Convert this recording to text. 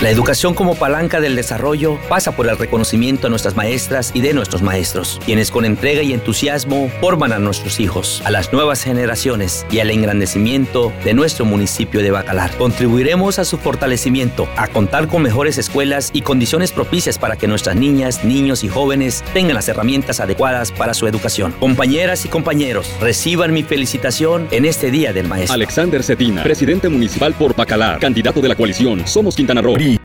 La educación como palanca del desarrollo pasa por el reconocimiento a nuestras maestras y de nuestros maestros, quienes con entrega y entusiasmo forman a nuestros hijos, a las nuevas generaciones y al engrandecimiento de nuestro municipio de Bacalar. Contribuiremos a su fortalecimiento, a contar con mejores escuelas y condiciones propicias para que nuestras niñas, niños y jóvenes tengan las herramientas adecuadas para su educación. Compañeras y compañeros, reciban mi felicitación en este Día del Maestro. Alexander Cetina, presidente municipal por Bacalar, candidato de la coalición Somos Quintana Roo.